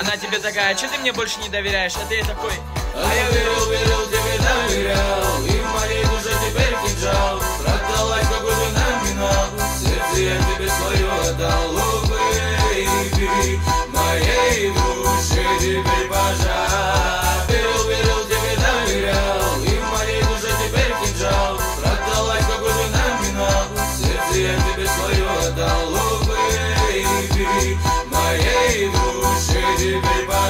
она тебе такая: че ты мне больше не доверяешь? А ты такой: а я верил, верил, тебе доверял, и в моей душе теперь кинжал. Продалась какой-то номинал, сердце я тебе свое отдал. О, бэйби, моей душе теперь пожар. Верил, верил, тебе доверял, и в моей душе теперь кинжал. Продалась какой-то номинал, сердце я тебе свое отдал. О, бэйби, моей душе теперь пожар.